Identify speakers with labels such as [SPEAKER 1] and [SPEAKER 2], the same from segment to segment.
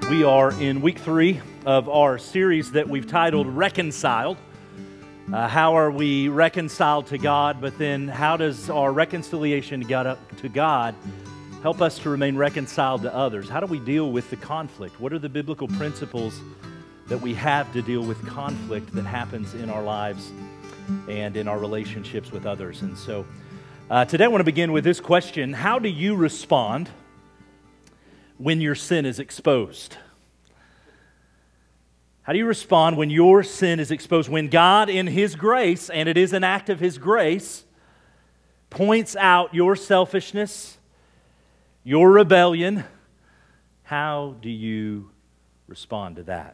[SPEAKER 1] We are in week 3 of our series that we've titled Reconciled. How are we reconciled to God, but then how does our reconciliation to God help us to remain reconciled to others? How do we deal with the conflict? What are the biblical principles that we have to deal with conflict that happens in our lives and in our relationships with others? And so today I want to begin with this question: how do you respond when your sin is exposed? How do you respond when your sin is exposed? When God, in His grace, and it is an act of His grace, points out your selfishness, your rebellion, how do you respond to that?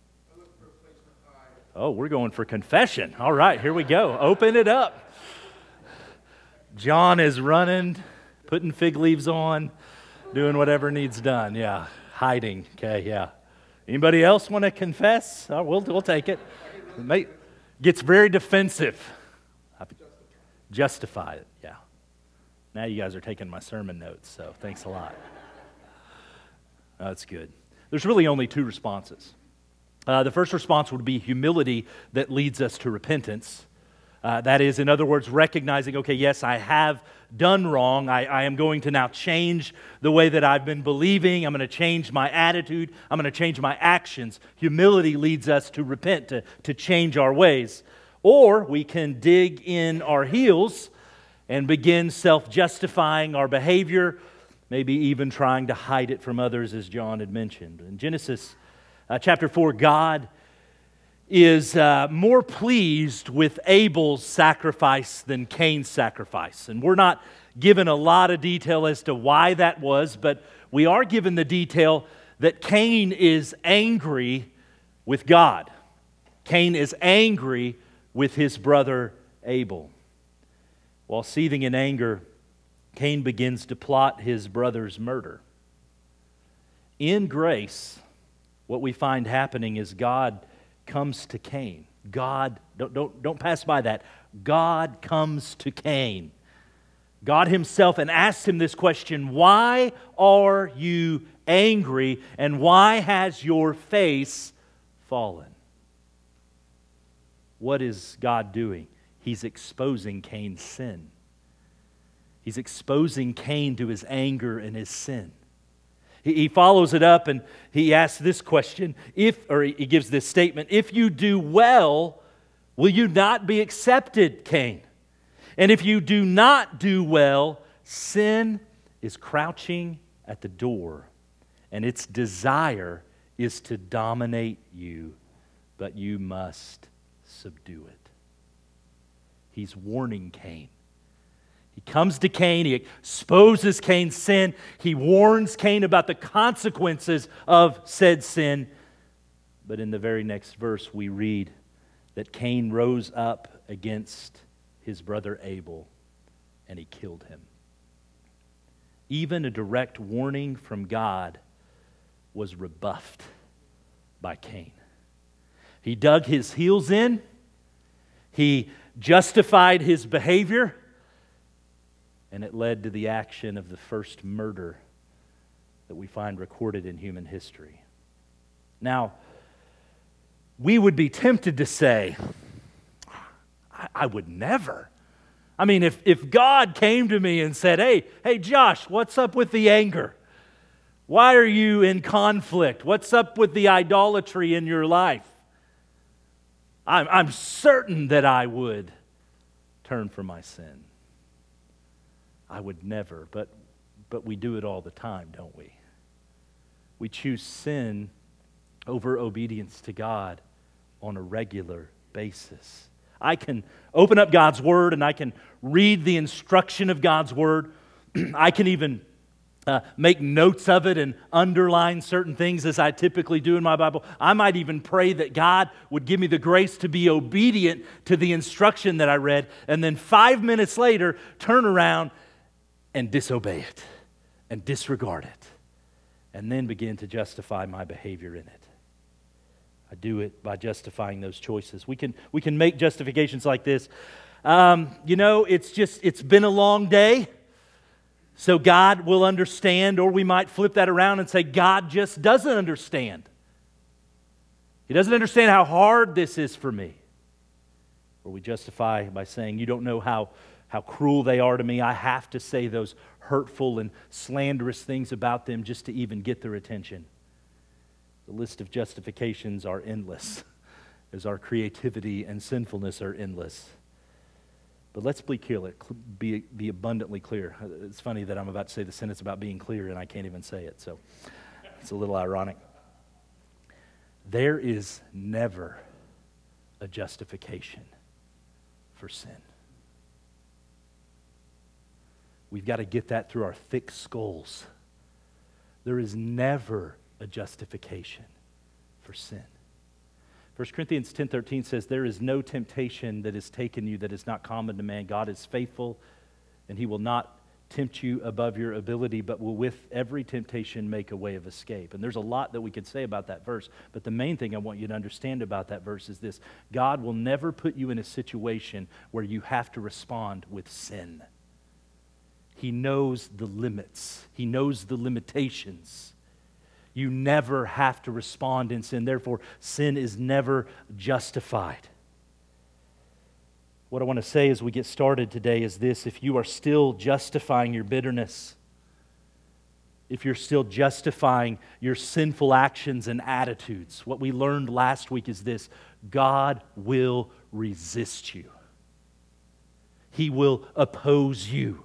[SPEAKER 1] Oh, we're going for confession. All right, here we go. Open it up. John is running, putting fig leaves on, doing whatever needs done. Yeah, hiding. Okay, yeah. Anybody else want to confess? Oh, we'll take it. Gets very defensive. Justify it, yeah. Now you guys are taking my sermon notes, so thanks a lot. That's good. There's really only 2 responses. The first response would be humility that leads us to repentance. That is, in other words, recognizing, okay, yes, I have done wrong. I am going to now change the way that I've been believing. I'm going to change my attitude. I'm going to change my actions. Humility leads us to repent, to change our ways. Or we can dig in our heels and begin self-justifying our behavior, maybe even trying to hide it from others, as John had mentioned. In Genesis chapter 4, God is more pleased with Abel's sacrifice than Cain's sacrifice. And we're not given a lot of detail as to why that was, but we are given the detail that Cain is angry with God. Cain is angry with his brother Abel. While seething in anger, Cain begins to plot his brother's murder. In grace, what we find happening is God comes to Cain. God, don't pass by that. God comes to Cain, God Himself, and asks him this question: why are you angry, and why has your face fallen? What is God doing? He's exposing Cain's sin. He's exposing Cain to his anger and his sin. He follows it up and he asks this question, he gives this statement: if you do well, will you not be accepted, Cain? And if you do not do well, sin is crouching at the door, and its desire is to dominate you, but you must subdue it. He's warning Cain. He comes to Cain, he exposes Cain's sin, he warns Cain about the consequences of said sin. But in the very next verse we read that Cain rose up against his brother Abel and he killed him. Even a direct warning from God was rebuffed by Cain. He dug his heels in, he justified his behavior, and it led to the action of the first murder that we find recorded in human history. Now, we would be tempted to say, I would never. I mean, if God came to me and said, hey, Josh, what's up with the anger? Why are you in conflict? What's up with the idolatry in your life? I'm certain that I would turn from my sin. I would never, but we do it all the time, don't we? We choose sin over obedience to God on a regular basis. I can open up God's Word and I can read the instruction of God's Word. I can even make notes of it and underline certain things as I typically do in my Bible. I might even pray that God would give me the grace to be obedient to the instruction that I read, and then 5 minutes later turn around and disobey it and disregard it and then begin to justify my behavior in it. I do it by justifying those choices. We can make justifications like this. It's been a long day, so God will understand, or we might flip that around and say God just doesn't understand. He doesn't understand how hard this is for me. Or we justify by saying, you don't know how cruel they are to me. I have to say those hurtful and slanderous things about them just to even get their attention. The list of justifications are endless, as our creativity and sinfulness are endless. But let's be clear, be abundantly clear. It's funny that I'm about to say the sentence about being clear and I can't even say it, so it's a little ironic. There is never a justification for sin. We've got to get that through our thick skulls. There is never a justification for sin. 1 Corinthians 10:13 says, there is no temptation that has taken you that is not common to man. God is faithful, and He will not tempt you above your ability, but will with every temptation make a way of escape. And there's a lot that we could say about that verse, but the main thing I want you to understand about that verse is this: God will never put you in a situation where you have to respond with sin. He knows the limits. He knows the limitations. You never have to respond in sin. Therefore, sin is never justified. What I want to say as we get started today is this: if you are still justifying your bitterness, if you're still justifying your sinful actions and attitudes, what we learned last week is this: God will resist you. He will oppose you.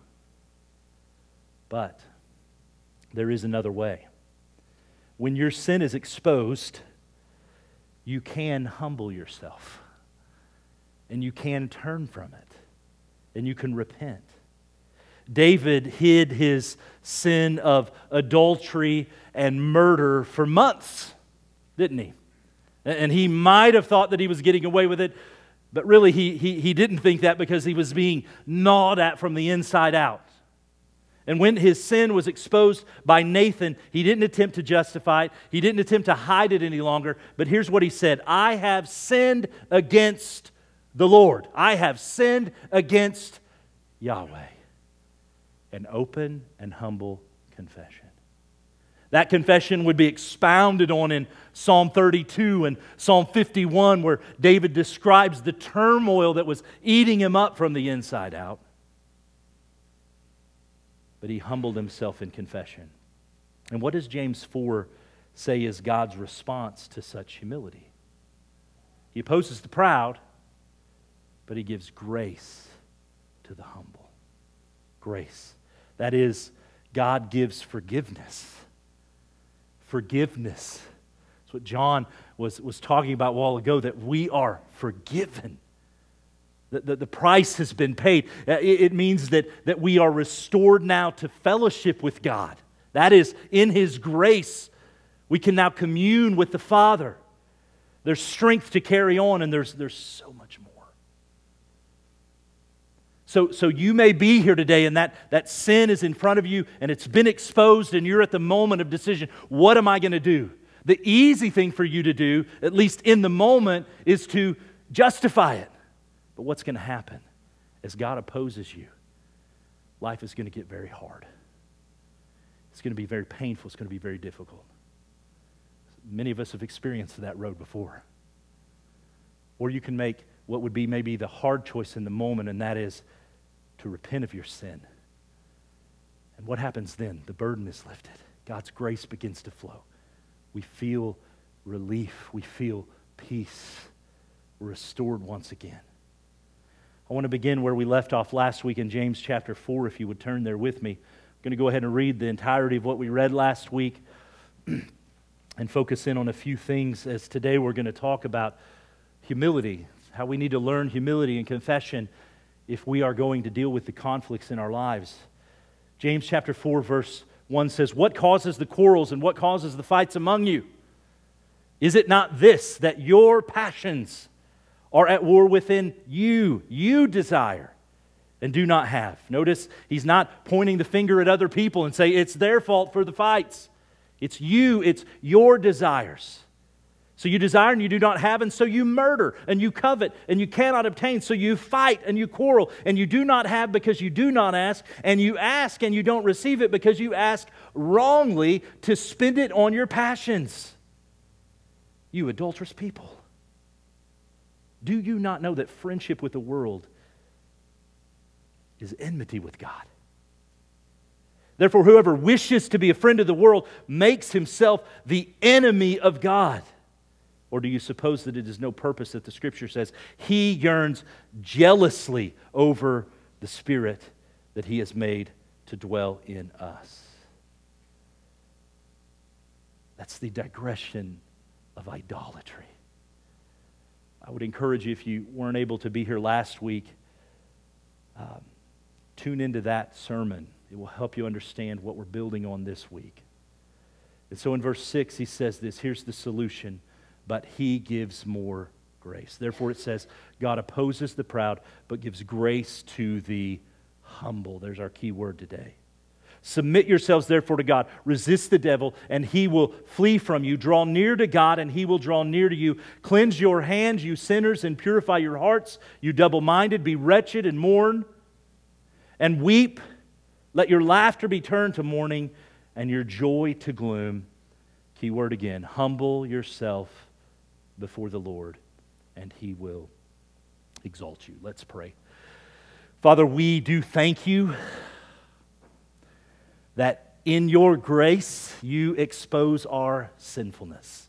[SPEAKER 1] But there is another way. When your sin is exposed, you can humble yourself. And you can turn from it. And you can repent. David hid his sin of adultery and murder for months, didn't he? And he might have thought that he was getting away with it, but really he didn't think that, because he was being gnawed at from the inside out. And when his sin was exposed by Nathan, he didn't attempt to justify it. He didn't attempt to hide it any longer. But here's what he said: I have sinned against the Lord. I have sinned against Yahweh. An open and humble confession. That confession would be expounded on in Psalm 32 and Psalm 51, where David describes the turmoil that was eating him up from the inside out. But he humbled himself in confession. And what does James 4 say is God's response to such humility? He opposes the proud, but He gives grace to the humble. Grace. That is, God gives forgiveness. Forgiveness. That's what John was talking about a while ago, that we are forgiven. The price has been paid. It means that we are restored now to fellowship with God. That is, in His grace, we can now commune with the Father. There's strength to carry on, and there's so much more. So you may be here today, and that sin is in front of you, and it's been exposed, and you're at the moment of decision. What am I going to do? The easy thing for you to do, at least in the moment, is to justify it. But what's going to happen? As God opposes you, life is going to get very hard. It's going to be very painful. It's going to be very difficult. Many of us have experienced that road before. Or you can make what would be maybe the hard choice in the moment, and that is to repent of your sin. And what happens then? The burden is lifted. God's grace begins to flow. We feel relief. We feel peace. We're restored once again. I want to begin where we left off last week in James chapter 4, if you would turn there with me. I'm going to go ahead and read the entirety of what we read last week and focus in on a few things, as today we're going to talk about humility, how we need to learn humility and confession if we are going to deal with the conflicts in our lives. James chapter 4, verse 1 says, "What causes the quarrels and what causes the fights among you? Is it not this, that your passions are at war within you? You desire and do not have." Notice he's not pointing the finger at other people and say it's their fault for the fights. It's you, it's your desires. So you desire and you do not have, and so you murder, and you covet, and you cannot obtain. So you fight and you quarrel, and you do not have because you do not ask, and you ask and you don't receive it because you ask wrongly to spend it on your passions. You adulterous people. Do you not know that friendship with the world is enmity with God? Therefore, whoever wishes to be a friend of the world makes himself the enemy of God. Or do you suppose that it is no purpose that the Scripture says He yearns jealously over the Spirit that He has made to dwell in us? That's the digression of idolatry. I would encourage you, if you weren't able to be here last week, tune into that sermon. It will help you understand what we're building on this week. And so in verse 6, he says this, here's the solution, but He gives more grace. Therefore it says, God opposes the proud, but gives grace to the humble. There's our key word today. Submit yourselves therefore to God. Resist the devil, and he will flee from you. Draw near to God, and He will draw near to you. Cleanse your hands, you sinners, and purify your hearts, you double-minded. Be wretched and mourn and weep. Let your laughter be turned to mourning and your joy to gloom. Key word again. Humble yourself before the Lord, and He will exalt you. Let's pray. Father, we do thank You that in Your grace You expose our sinfulness.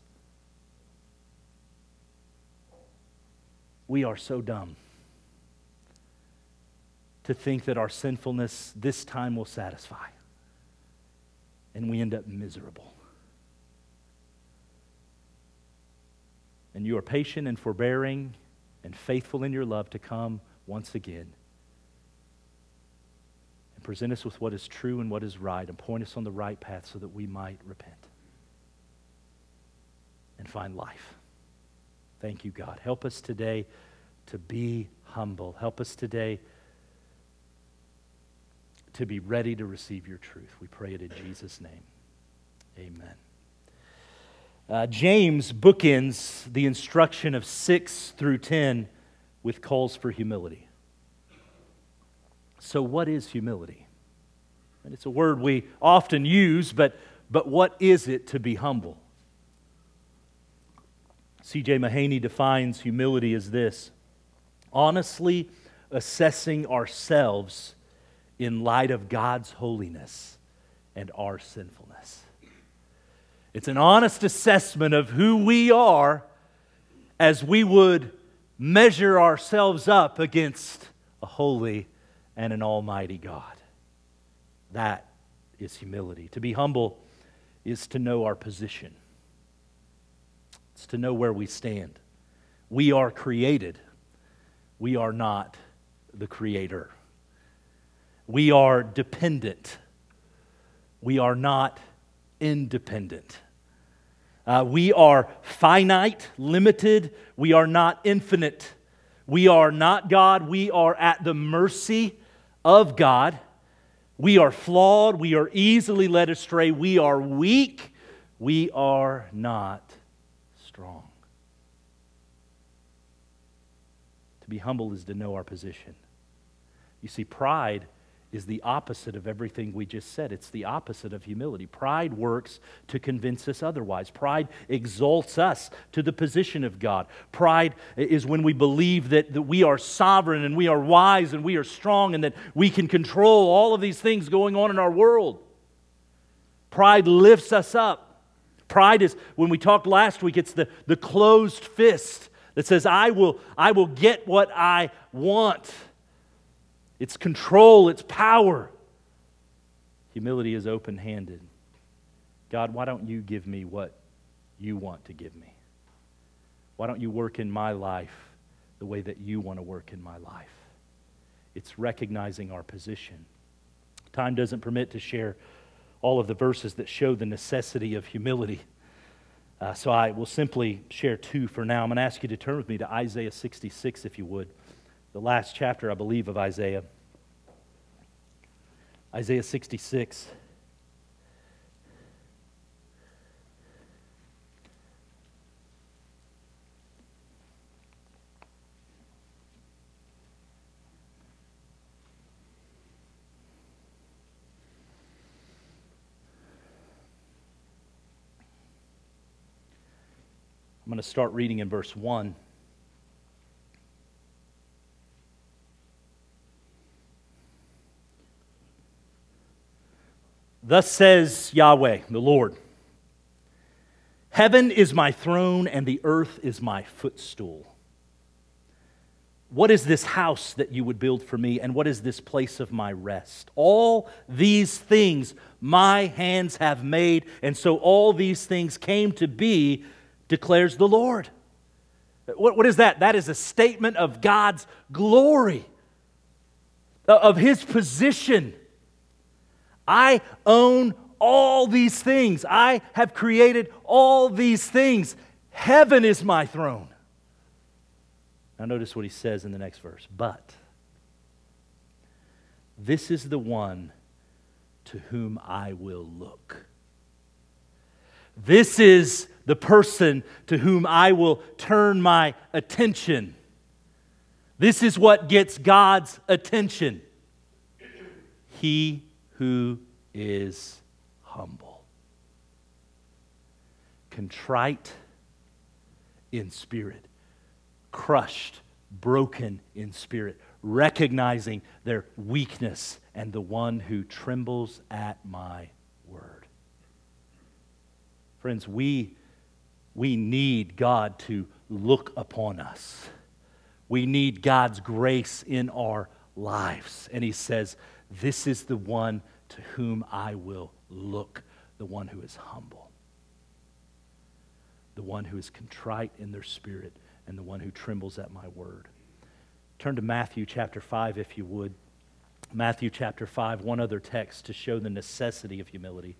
[SPEAKER 1] We are so dumb to think that our sinfulness this time will satisfy, and we end up miserable. And You are patient and forbearing and faithful in Your love to come once again and present us with what is true and what is right and point us on the right path so that we might repent and find life. Thank You, God. Help us today to be humble. Help us today to be ready to receive Your truth. We pray it in Jesus' name. Amen. James bookends the instruction of 6 through 10 with calls for humility. So what is humility? And it's a word we often use, but what is it to be humble? C.J. Mahaney defines humility as this: honestly assessing ourselves in light of God's holiness and our sinfulness. It's an honest assessment of who we are as we would measure ourselves up against a holy and an almighty God. That is humility. To be humble is to know our position. It's to know where we stand. We are created. We are not the Creator. We are dependent. We are not independent. We are finite, limited. We are not infinite. We are not God. We are at the mercy of God. We are flawed. We are easily led astray. We are weak. We are not strong. To be humble is to know our position. You see, pride is the opposite of everything we just said. It's the opposite of humility. Pride works to convince us otherwise. Pride exalts us to the position of God. Pride is when we believe that we are sovereign and we are wise and we are strong and that we can control all of these things going on in our world. Pride lifts us up. Pride is, when we talked last week, it's the closed fist that says, I will get what I want. It's control, it's power. Humility is open-handed. God, why don't You give me what You want to give me? Why don't You work in my life the way that You want to work in my life? It's recognizing our position. Time doesn't permit to share all of the verses that show the necessity of humility. So I will simply share 2 for now. I'm going to ask you to turn with me to Isaiah 66, if you would. The last chapter, I believe, of Isaiah. Isaiah 66. I'm going to start reading in verse 1. Thus says Yahweh, the Lord, heaven is my throne and the earth is my footstool. What is this house that you would build for me, and what is this place of my rest? All these things my hands have made, and so all these things came to be, declares the Lord. What is that? That is a statement of God's glory, of His position. I own all these things. I have created all these things. Heaven is my throne. Now notice what he says in the next verse. But this is the one to whom I will look. This is the person to whom I will turn my attention. This is what gets God's attention. He who is humble, contrite in spirit, crushed, broken in spirit, recognizing their weakness, and the one who trembles at my word. Friends, we need God to look upon us. We need God's grace in our lives. And he says, this is the one to whom I will look, the one who is humble, the one who is contrite in their spirit, and the one who trembles at my word. Turn to Matthew chapter 5, if you would. Matthew chapter 5, one other text to show the necessity of humility.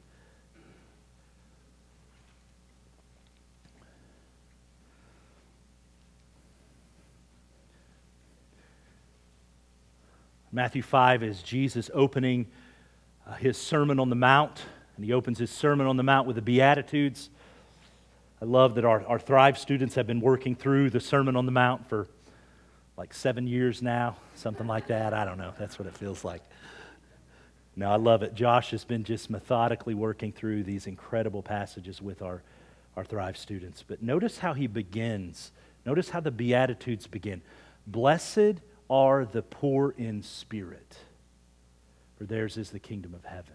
[SPEAKER 1] Matthew 5 is Jesus opening his Sermon on the Mount, and he opens his Sermon on the Mount with the Beatitudes. I love that our Thrive students have been working through the Sermon on the Mount for like 7 years now, something like that. I don't know. That's what it feels like. No, I love it. Josh has been just methodically working through these incredible passages with our Thrive students. But notice how he begins. Notice how the Beatitudes begin. Blessed are the poor in spirit, for theirs is the kingdom of heaven.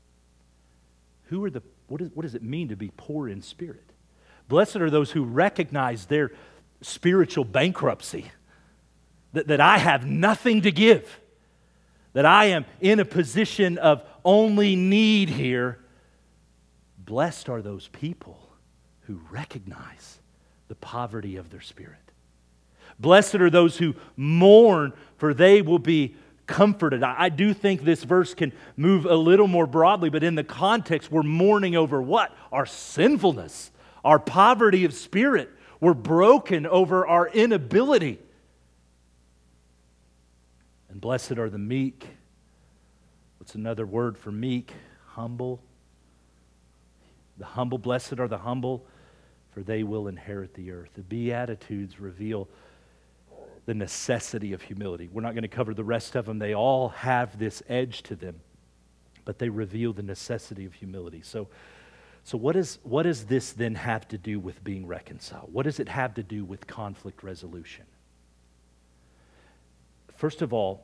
[SPEAKER 1] What does it mean to be poor in spirit? Blessed are those who recognize their spiritual bankruptcy, that I have nothing to give, that I am in a position of only need here. Blessed are those people who recognize the poverty of their spirit. Blessed are those who mourn, for they will be comforted. I do think this verse can move a little more broadly, but in the context, we're mourning over what? Our sinfulness, our poverty of spirit. We're broken over our inability. And blessed are the meek. What's another word for meek? Humble. The humble, blessed are the humble, for they will inherit the earth. The Beatitudes reveal the necessity of humility. We're not going to cover the rest of them. They all have this edge to them, but they reveal the necessity of humility. So what does this then have to do with being reconciled? What does it have to do with conflict resolution? First of all,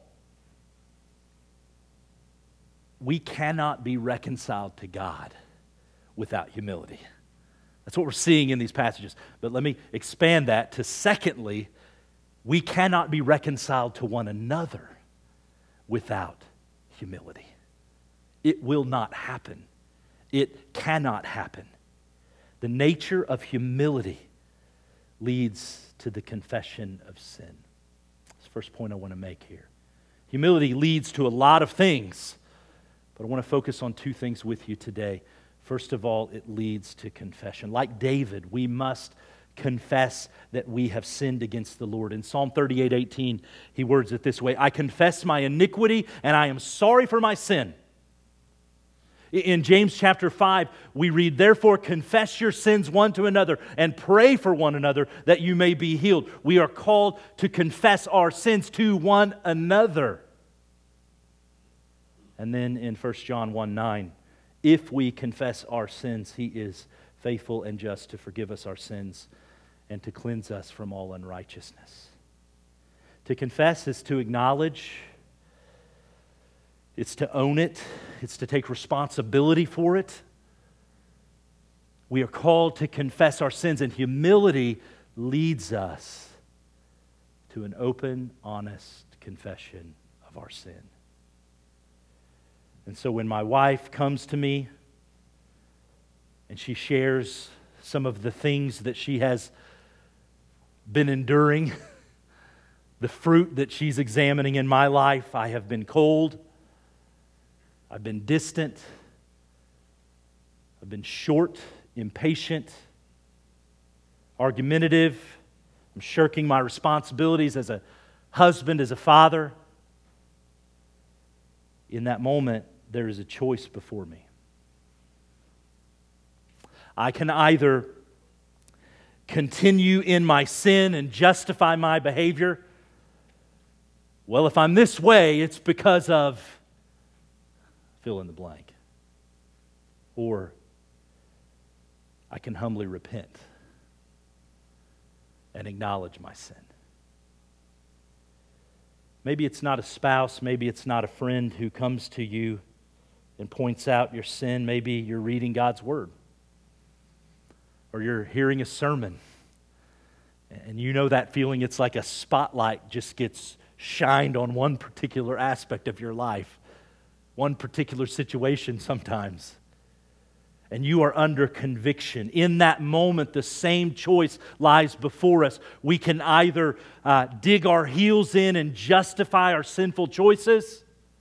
[SPEAKER 1] we cannot be reconciled to God without humility. That's what we're seeing in these passages. But let me expand that to secondly, we cannot be reconciled to one another without humility. It will not happen. It cannot happen. The nature of humility leads to the confession of sin. That's the first point I want to make here. Humility leads to a lot of things, but I want to focus on two things with you today. First of all, it leads to confession. Like David, we must confess that we have sinned against the Lord. In Psalm 38:18, he words it this way: I confess my iniquity and I am sorry for my sin. In James chapter 5, we read, therefore confess your sins one to another and pray for one another that you may be healed. We are called to confess our sins to one another. And then in 1 John 1:9, if we confess our sins, he is faithful and just to forgive us our sins and to cleanse us from all unrighteousness. To confess is to acknowledge, it's to own it, it's to take responsibility for it. We are called to confess our sins, and humility leads us to an open, honest confession of our sin. And so when my wife comes to me and she shares some of the things that she has been enduring, the fruit that she's examining in my life, I have been cold, I've been distant, I've been short, impatient, argumentative, I'm shirking my responsibilities as a husband, as a father. In that moment, there is a choice before me. I can either continue in my sin and justify my behavior. Well, if I'm this way, it's because of fill in the blank. Or I can humbly repent and acknowledge my sin. Maybe it's not a spouse, maybe it's not a friend who comes to you and points out your sin. Maybe you're reading God's Word, or you're hearing a sermon, and you know that feeling. It's like a spotlight just gets shined on one particular aspect of your life, one particular situation sometimes, and you are under conviction. In that moment, the same choice lies before us. We can either dig our heels in and justify our sinful choices,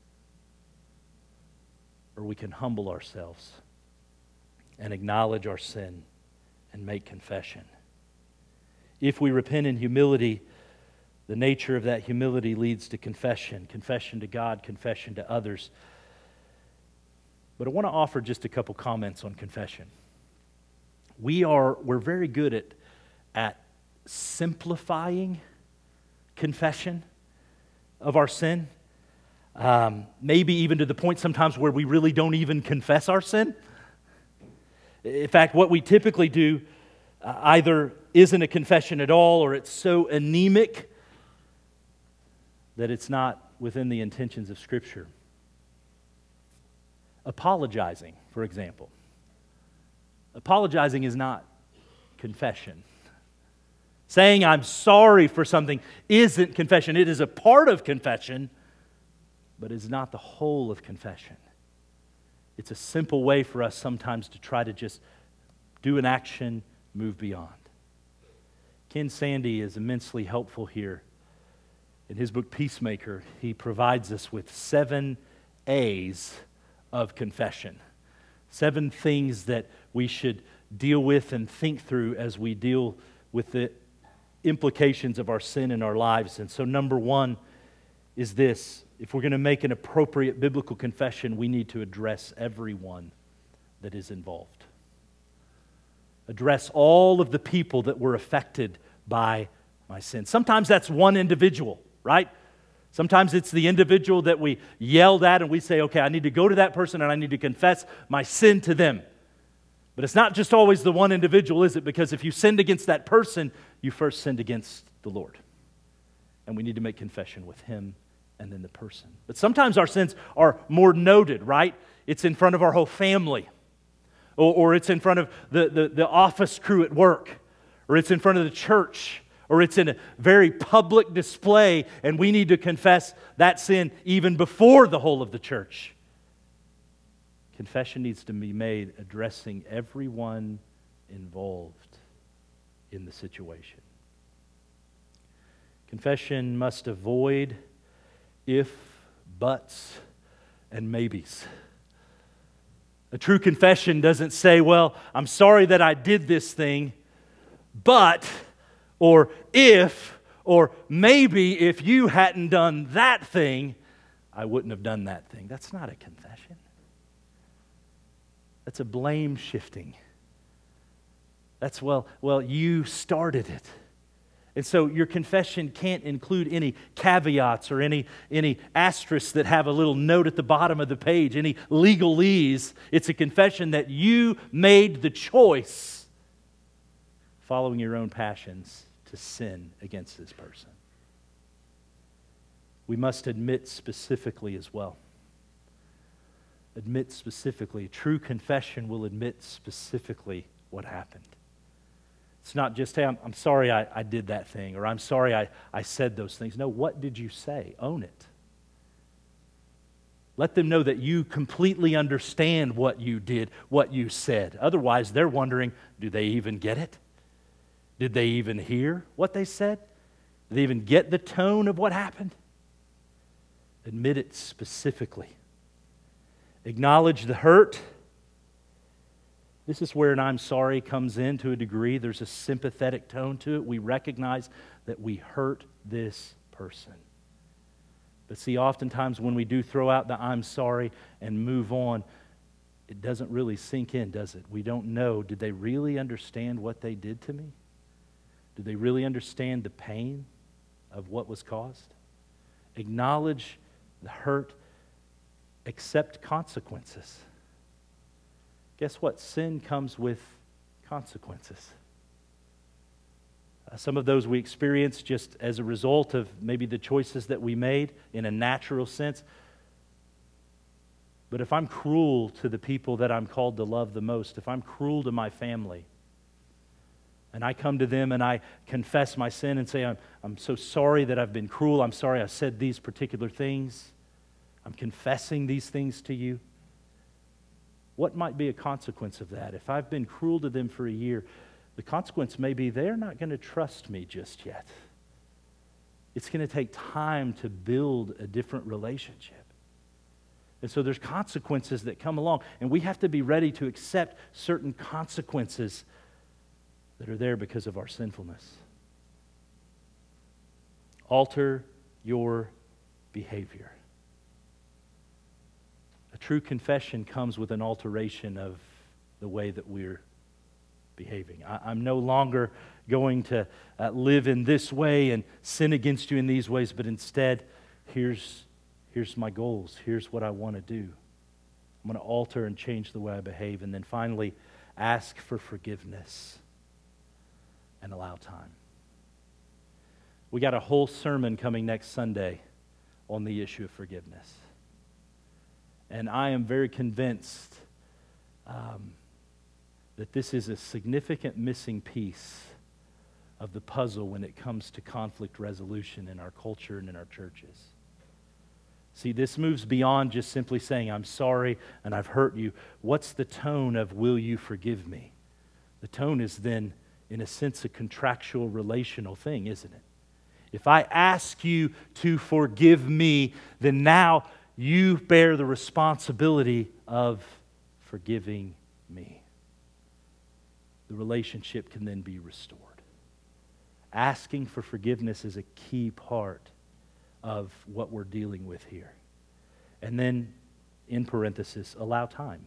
[SPEAKER 1] or we can humble ourselves and acknowledge our sin and make confession. If we repent in humility, the nature of that humility leads to confession. Confession to God, confession to others. But I want to offer just a couple comments on confession. We're very good at simplifying confession of our sin. Maybe even to the point sometimes where we really don't even confess our sin. In fact, what we typically do either isn't a confession at all, or it's so anemic that it's not within the intentions of Scripture. Apologizing, for example. Apologizing is not confession. Saying I'm sorry for something isn't confession. It is a part of confession, but it's not the whole of confession. It's a simple way for us sometimes to try to just do an action, move beyond. Ken Sande is immensely helpful here. In his book, Peacemaker, he provides us with 7 A's of confession. 7 things that we should deal with and think through as we deal with the implications of our sin in our lives. And so number 1 is this: if we're going to make an appropriate biblical confession, we need to address everyone that is involved. Address all of the people that were affected by my sin. Sometimes that's one individual, right? Sometimes it's the individual that we yelled at and we say, okay, I need to go to that person and I need to confess my sin to them. But it's not just always the one individual, is it? Because if you sinned against that person, you first sinned against the Lord. And we need to make confession with Him and then the person. But sometimes our sins are more noted, right? It's in front of our whole family. Or it's in front of the office crew at work. Or it's in front of the church. Or it's in a very public display, and we need to confess that sin even before the whole of the church. Confession needs to be made addressing everyone involved in the situation. Confession must avoid if, buts, and maybes. A true confession doesn't say, well, I'm sorry that I did this thing, but, or if, or maybe if you hadn't done that thing, I wouldn't have done that thing. That's not a confession. That's a blame shifting. That's, well, you started it. And so your confession can't include any caveats or any asterisks that have a little note at the bottom of the page, any legalese. It's a confession that you made the choice following your own passions to sin against this person. We must admit specifically as well. Admit specifically. True confession will admit specifically what happened. It's not just, hey, I'm sorry I did that thing, or I'm sorry I said those things. No, what did you say? Own it. Let them know that you completely understand what you did, what you said. Otherwise, they're wondering, do they even get it? Did they even hear what they said? Did they even get the tone of what happened? Admit it specifically. Acknowledge the hurt. This is where an I'm sorry comes in to a degree. There's a sympathetic tone to it. We recognize that we hurt this person. But see, oftentimes when we do throw out the I'm sorry and move on, it doesn't really sink in, does it? We don't know. Did they really understand what they did to me? Did they really understand the pain of what was caused? Acknowledge the hurt. Accept consequences. Guess what? Sin comes with consequences. Some of those we experience just as a result of maybe the choices that we made in a natural sense. But if I'm cruel to the people that I'm called to love the most, if I'm cruel to my family, and I come to them and I confess my sin and say, I'm so sorry that I've been cruel, I'm sorry I said these particular things, I'm confessing these things to you. What might be a consequence of that? If I've been cruel to them for a year, the consequence may be they're not going to trust me just yet. It's going to take time to build a different relationship. And so there's consequences that come along, and we have to be ready to accept certain consequences that are there because of our sinfulness. Alter your behavior. A true confession comes with an alteration of the way that we're behaving. I'm no longer going to live in this way and sin against you in these ways, but instead, here's my goals. Here's what I want to do. I'm going to alter and change the way I behave. And then finally, ask for forgiveness and allow time. We got a whole sermon coming next Sunday on the issue of forgiveness. And I am very convinced that this is a significant missing piece of the puzzle when it comes to conflict resolution in our culture and in our churches. See, this moves beyond just simply saying, I'm sorry and I've hurt you. What's the tone of will you forgive me? The tone is then, in a sense, a contractual relational thing, isn't it? If I ask you to forgive me, then now you bear the responsibility of forgiving me. The relationship can then be restored. Asking for forgiveness is a key part of what we're dealing with here. And then, in parenthesis, allow time.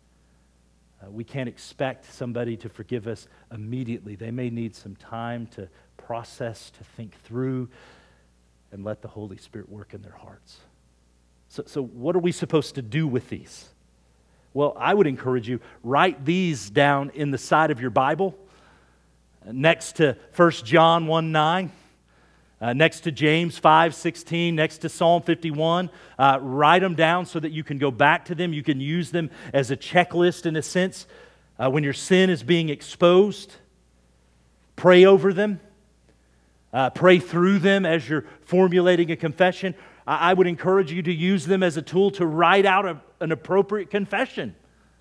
[SPEAKER 1] We can't expect somebody to forgive us immediately. They may need some time to process, to think through, and let the Holy Spirit work in their hearts. So what are we supposed to do with these? Well, I would encourage you, write these down in the side of your Bible, next to 1 John 1:9, next to James 5:16, next to Psalm 51. Write them down so that you can go back to them. You can use them as a checklist in a sense when your sin is being exposed. Pray over them. Pray through them as you're formulating a confession. I would encourage you to use them as a tool to write out an appropriate confession.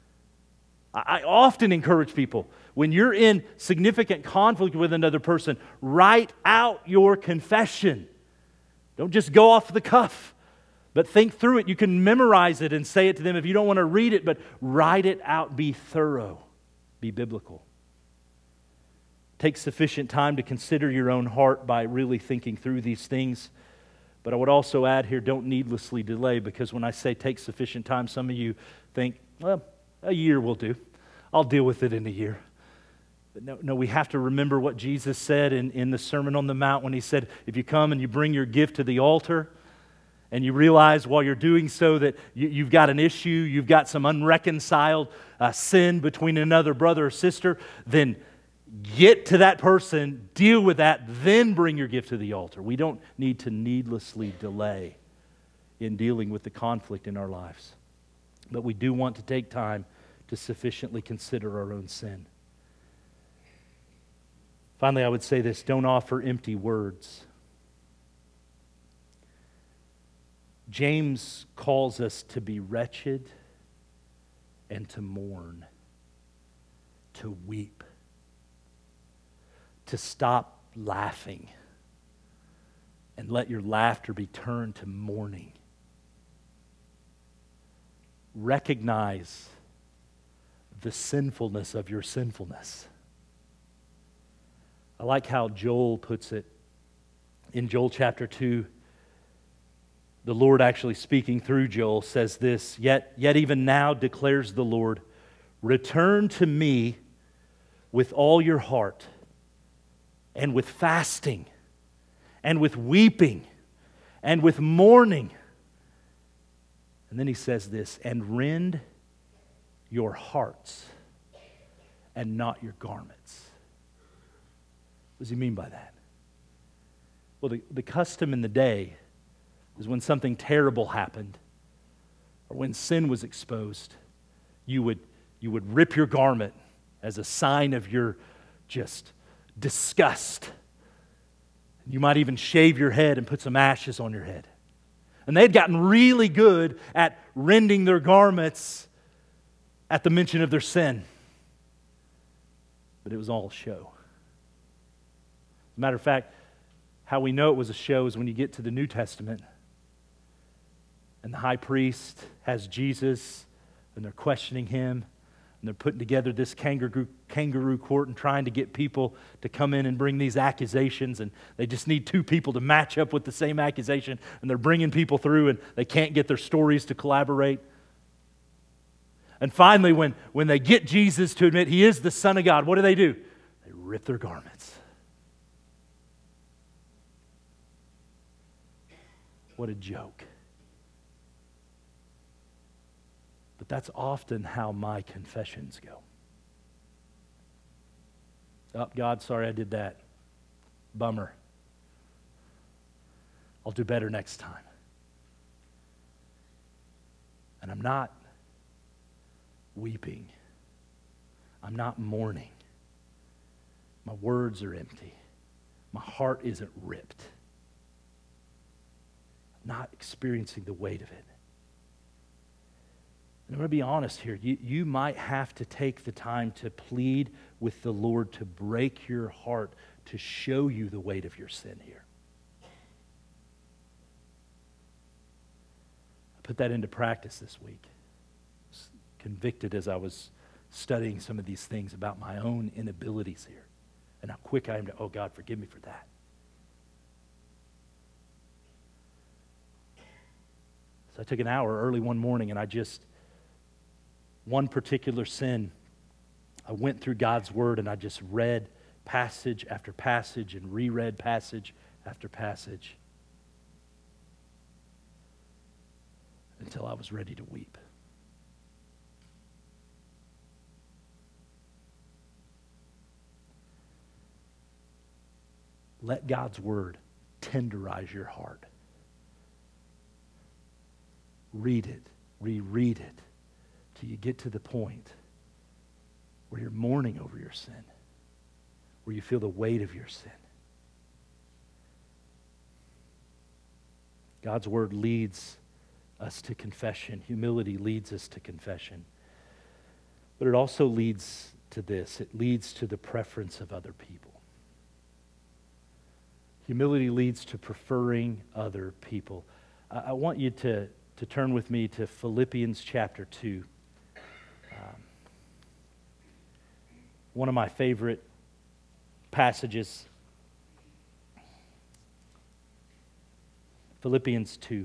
[SPEAKER 1] I often encourage people, when you're in significant conflict with another person, write out your confession. Don't just go off the cuff, but think through it. You can memorize it and say it to them if you don't want to read it, but write it out. Be thorough. Be biblical. Take sufficient time to consider your own heart by really thinking through these things. But I would also add here, don't needlessly delay, because when I say take sufficient time, some of you think, well, a year will do. I'll deal with it in a year. But no, we have to remember what Jesus said in the Sermon on the Mount when He said, if you come and you bring your gift to the altar, and you realize while you're doing so that you've got an issue, you've got some unreconciled sin between another brother or sister, then Get to that person, deal with that, then bring your gift to the altar. We don't need to needlessly delay in dealing with the conflict in our lives. But we do want to take time to sufficiently consider our own sin. Finally, I would say this: don't offer empty words. James calls us to be wretched and to mourn, to weep, to stop laughing and let your laughter be turned to mourning. Recognize the sinfulness of your sinfulness. I like how Joel puts it in Joel chapter 2. The Lord, actually speaking through Joel, says this: Yet even now declares the Lord, return to me with all your heart, and with fasting, and with weeping, and with mourning. And then he says this: and rend your hearts, and not your garments. What does he mean by that? Well, the custom in the day is when something terrible happened, or when sin was exposed, you would rip your garment as a sign of your just disgust. You might even shave your head and put some ashes on your head. And they'd gotten really good at rending their garments at the mention of their sin. But it was all a show. As a matter of fact, how we know it was a show is when you get to the New Testament and the high priest has Jesus and they're questioning him and they're putting together this kangaroo court and trying to get people to come in and bring these accusations, and they just need two people to match up with the same accusation, and they're bringing people through and they can't get their stories to collaborate. And finally, when they get Jesus to admit he is the Son of God, what do? They rip their garments. What a joke. But that's often how my confessions go. Oh, God, sorry I did that. Bummer. I'll do better next time. And I'm not weeping. I'm not mourning. My words are empty. My heart isn't ripped. I'm not experiencing the weight of it. And I'm going to be honest here. You might have to take the time to plead with the Lord to break your heart, to show you the weight of your sin here. I put that into practice this week. I was convicted as I was studying some of these things about my own inabilities here and how quick I am to, oh God, forgive me for that. So I took an hour early one morning and one particular sin, I went through God's Word and I just read passage after passage and reread passage after passage until I was ready to weep. Let God's Word tenderize your heart. Read it, reread it, till you get to the point where you're mourning over your sin, where you feel the weight of your sin. God's Word leads us to confession. Humility leads us to confession. But it also leads to this. It leads to the preference of other people. Humility leads to preferring other people. I want you to turn with me to Philippians chapter 2. One of my favorite passages. Philippians 2.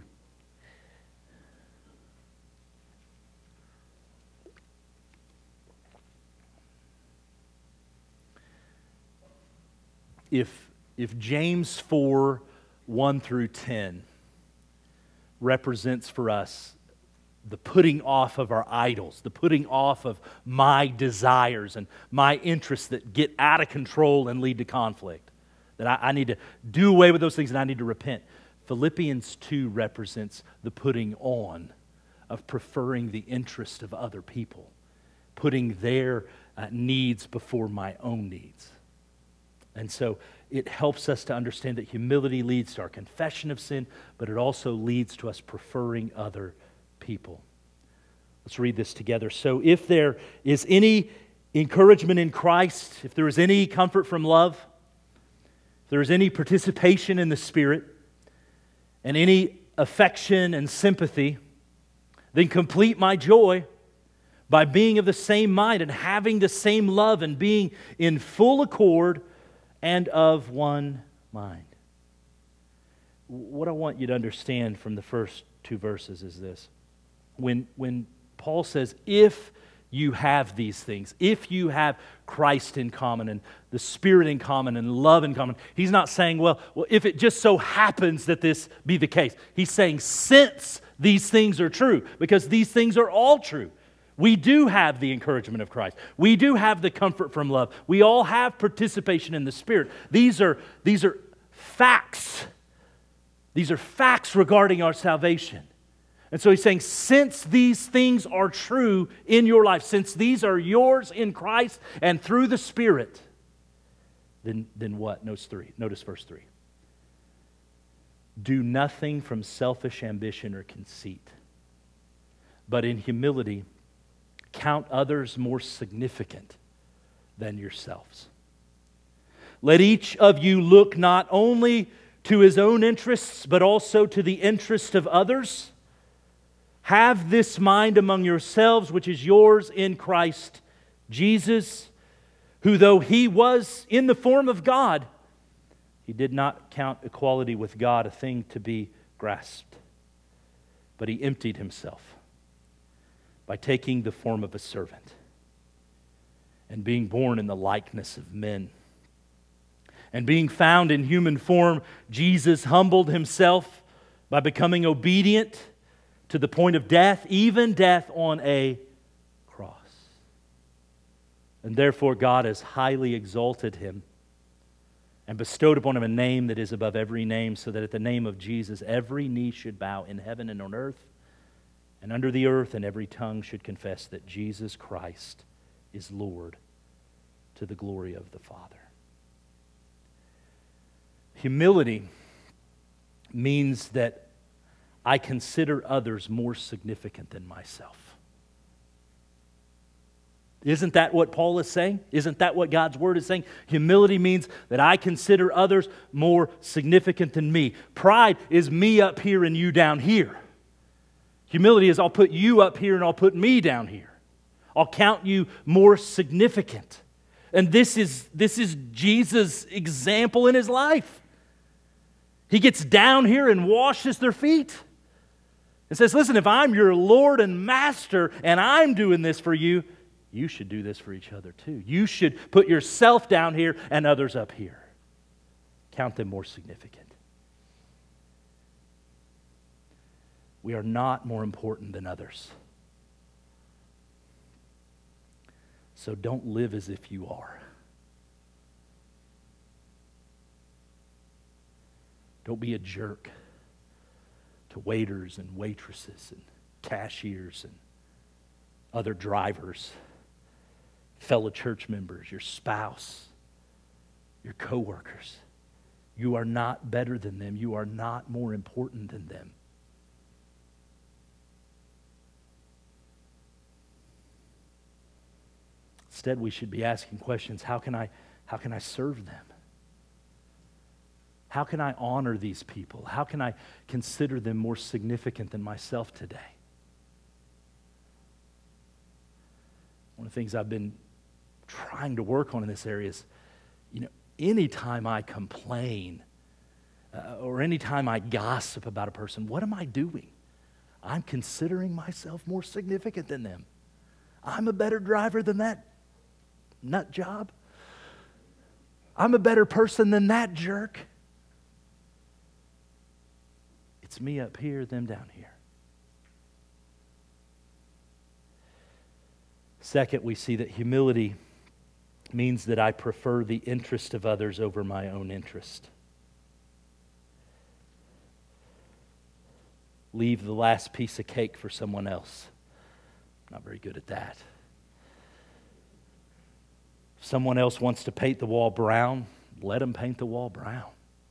[SPEAKER 1] If James 4, 1 through 10 represents for us the putting off of our idols, the putting off of my desires and my interests that get out of control and lead to conflict. That I need to do away with those things and I need to repent. Philippians 2 represents the putting on of preferring the interest of other people, putting their needs before my own needs. And so it helps us to understand that humility leads to our confession of sin, but it also leads to us preferring other people. Let's read this together. So if there is any encouragement in Christ, if there is any comfort from love, if there is any participation in the Spirit, and any affection and sympathy, then complete my joy by being of the same mind and having the same love and being in full accord and of one mind. What I want you to understand from the first two verses is this. When Paul says, if you have these things, if you have Christ in common and the Spirit in common and love in common, he's not saying, well, if it just so happens that this be the case. He's saying, since these things are true, because these things are all true. We do have the encouragement of Christ. We do have the comfort from love. We all have participation in the Spirit. These are facts. These are facts regarding our salvation. And so he's saying, since these things are true in your life, since these are yours in Christ and through the Spirit, then what? Notice verse 3. Do nothing from selfish ambition or conceit, but in humility count others more significant than yourselves. Let each of you look not only to his own interests, but also to the interest of others. Have this mind among yourselves, which is yours in Christ Jesus, who though he was in the form of God, he did not count equality with God a thing to be grasped, but he emptied himself by taking the form of a servant and being born in the likeness of men. And being found in human form, Jesus humbled himself by becoming obedient to the point of death, even death on a cross. And therefore God has highly exalted him and bestowed upon him a name that is above every name, so that at the name of Jesus every knee should bow in heaven and on earth and under the earth, and every tongue should confess that Jesus Christ is Lord, to the glory of the Father. Humility means that I consider others more significant than myself. Isn't that what Paul is saying? Isn't that what God's Word is saying? Humility means that I consider others more significant than me. Pride is me up here and you down here. Humility is I'll put you up here and I'll put me down here. I'll count you more significant. And this is Jesus' example in his life. He gets down here and washes their feet. And says, listen, if I'm your Lord and Master and I'm doing this for you, you should do this for each other too. You should put yourself down here and others up here. Count them more significant. We are not more important than others. So don't live as if you are. Don't be a jerk to waiters and waitresses and cashiers and other drivers, fellow church members, your spouse, your coworkers. You are not better than them. You are not more important than them. Instead, we should be asking questions. How can I serve them? How can I honor these people? How can I consider them more significant than myself today? One of the things I've been trying to work on in this area is, anytime I complain or anytime I gossip about a person, what am I doing? I'm considering myself more significant than them. I'm a better driver than that nut job. I'm a better person than that jerk. It's me up here, them down here. Second, we see that humility means that I prefer the interest of others over my own interest. Leave the last piece of cake for someone else. Not very good at that. If someone else wants to paint the wall brown, let them paint the wall brown.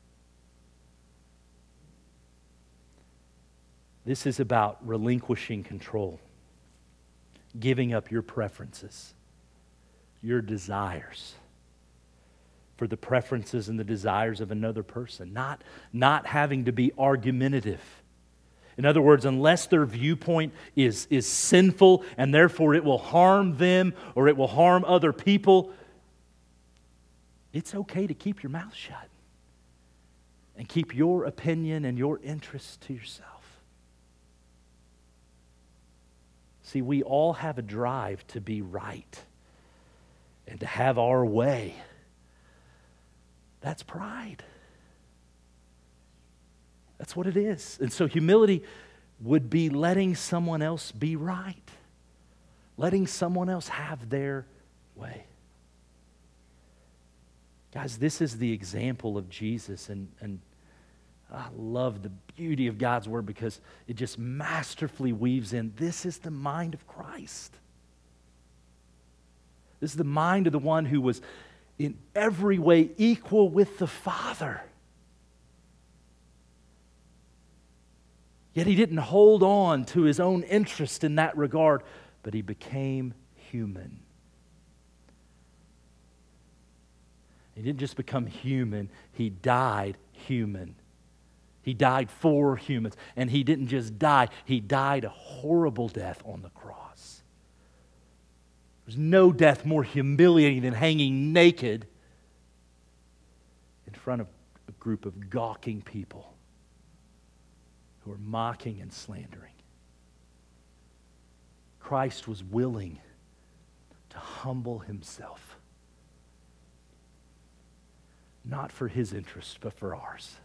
[SPEAKER 1] This is about relinquishing control, giving up your preferences, your desires for the preferences and the desires of another person, not having to be argumentative. In other words, unless their viewpoint is sinful and therefore it will harm them or it will harm other people, it's okay to keep your mouth shut and keep your opinion and your interests to yourself. See, we all have a drive to be right and to have our way. That's pride. That's what it is. And so humility would be letting someone else be right, letting someone else have their way. Guys, this is the example of Jesus, and I love the beauty of God's Word because it just masterfully weaves in. This is the mind of Christ. This is the mind of the one who was in every way equal with the Father. Yet he didn't hold on to his own interest in that regard, but he became human. He didn't just become human, he died human. He died for humans. And he didn't just die, he died a horrible death on the cross. There's no death more humiliating than hanging naked in front of a group of gawking people who are mocking and slandering. Christ was willing to humble himself, not for his interest, but for ours.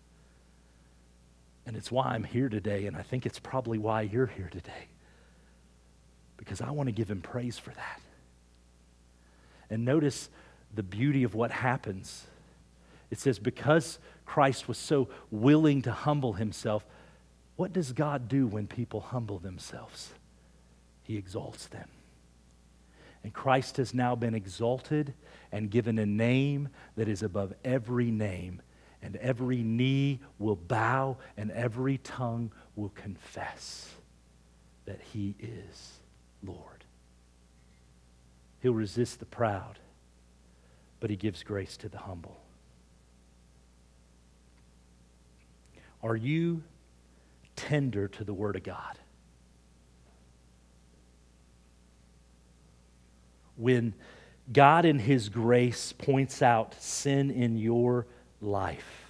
[SPEAKER 1] And it's why I'm here today, and I think it's probably why you're here today, because I want to give him praise for that. And notice the beauty of what happens. It says, because Christ was so willing to humble himself, what does God do when people humble themselves? He exalts them. And Christ has now been exalted and given a name that is above every name, and every knee will bow and every tongue will confess that he is Lord. He'll resist the proud, but he gives grace to the humble. Are you tender to the Word of God? When God in his grace points out sin in your life,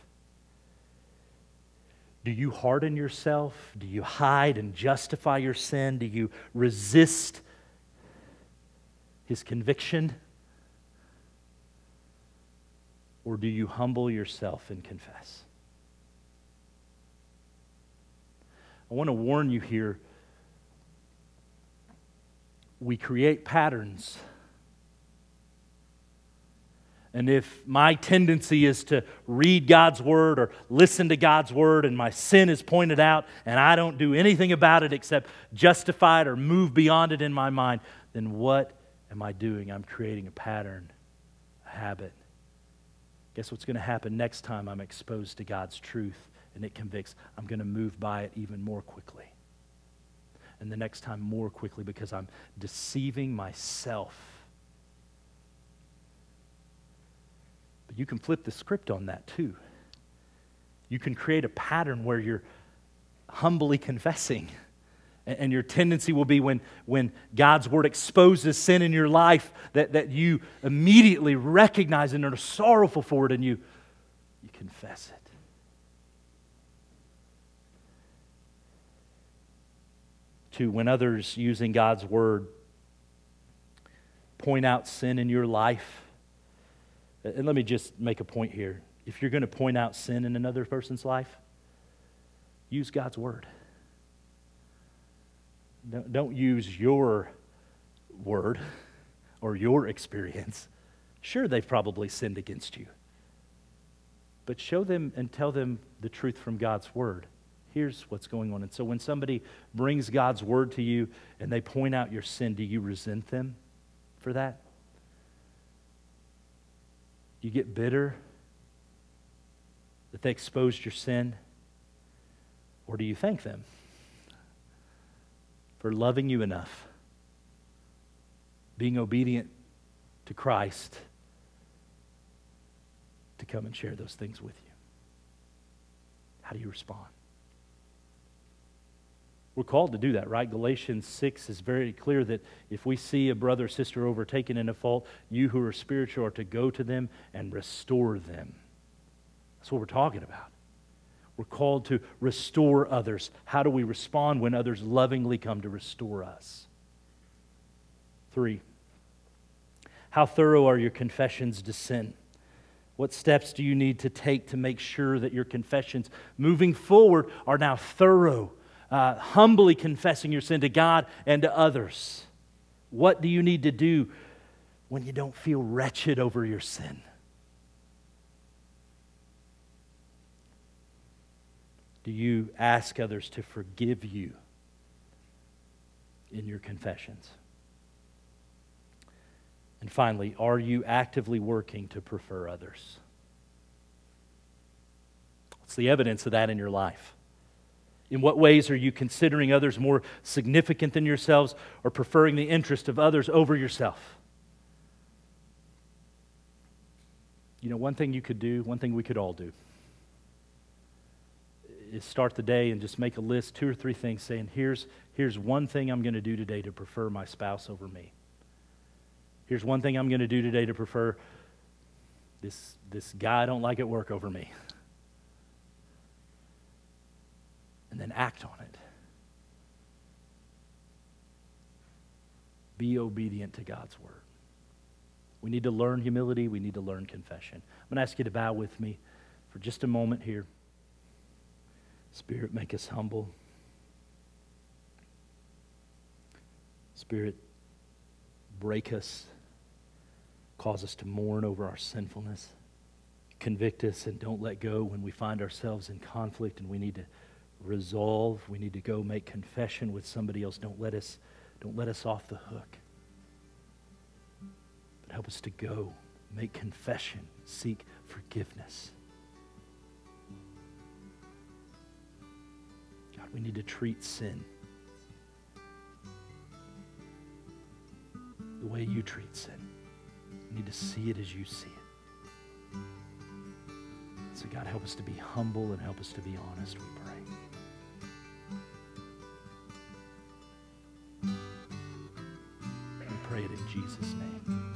[SPEAKER 1] do you harden yourself? Do you hide and justify your sin? Do you resist his conviction? Or do you humble yourself and confess? I want to warn you here. We create patterns. And if my tendency is to read God's Word or listen to God's Word and my sin is pointed out and I don't do anything about it except justify it or move beyond it in my mind, then what am I doing? I'm creating a pattern, a habit. Guess what's going to happen next time I'm exposed to God's truth and it convicts? I'm going to move by it even more quickly. And the next time more quickly because I'm deceiving myself. But you can flip the script on that too. You can create a pattern where you're humbly confessing. And your tendency will be when God's Word exposes sin in your life that you immediately recognize and are sorrowful for it and you confess it. Two, when others using God's Word point out sin in your life, and let me just make a point here. If you're going to point out sin in another person's life, use God's Word. Don't use your word or your experience. Sure, they've probably sinned against you. But show them and tell them the truth from God's word. Here's what's going on. And so when somebody brings God's word to you and they point out your sin, do you resent them for that? Do you get bitter that they exposed your sin? Or do you thank them for loving you enough, being obedient to Christ, to come and share those things with you? How do you respond? We're called to do that, right? Galatians 6 is very clear that if we see a brother or sister overtaken in a fault, you who are spiritual are to go to them and restore them. That's what we're talking about. We're called to restore others. How do we respond when others lovingly come to restore us? 3, how thorough are your confessions to sin? What steps do you need to take to make sure that your confessions moving forward are now thorough, humbly confessing your sin to God and to others? What do you need to do when you don't feel wretched over your sin? Do you ask others to forgive you in your confessions? And finally, are you actively working to prefer others? What's the evidence of that in your life? In what ways are you considering others more significant than yourselves or preferring the interest of others over yourself? You know, one thing you could do, one thing we could all do, is start the day and just make a list, 2 or 3 things, saying, here's one thing I'm going to do today to prefer my spouse over me. Here's one thing I'm going to do today to prefer this guy I don't like at work over me. And then act on it. Be obedient to God's word. We need to learn humility. We need to learn confession. I'm going to ask you to bow with me for just a moment here. Spirit, make us humble. Spirit, break us. Cause us to mourn over our sinfulness. Convict us and don't let go when we find ourselves in conflict and we need to resolve. We need to go make confession with somebody else. Don't let us off the hook. But help us to go, make confession, seek forgiveness. God, we need to treat sin the way you treat sin. We need to see it as you see it. So God, help us to be humble and help us to be honest, we pray. We pray it in Jesus' name.